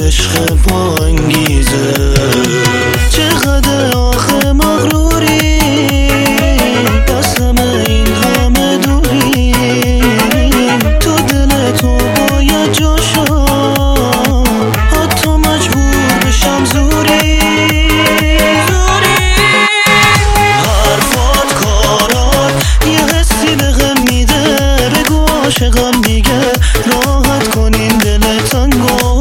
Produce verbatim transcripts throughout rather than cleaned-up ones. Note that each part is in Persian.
عشق با انگیزه. چقدر آخه مغروری بس همه این همه دوری، تو دل تو باید جاشا حتی مجبور بشم زوری. حرفات کارات یه حسی به غم میده، بگو عاشقم دیگه راحت کنین دل تنگو.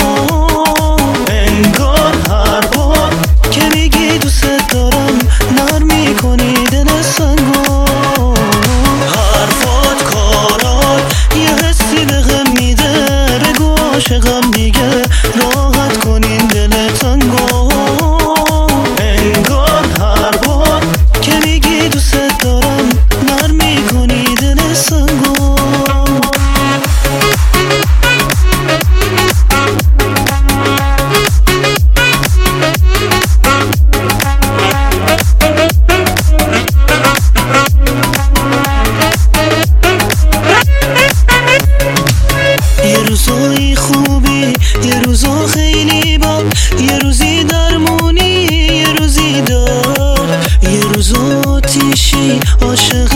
انگار هر بار که میگی دوست دارم نرم میکنی دل سنگو. حرفات کارات یه حسی به غم میده، بگو عاشقم دیگه راحت کنین دل تنگو. انگار هر بار که میگی دوست دارم نرم میکنی دل سنگو. یه روزای خوبی، یه روزا خیلی بد، یه روزی درمونی، یه روزی دار، یه روزا آتیشی عاشق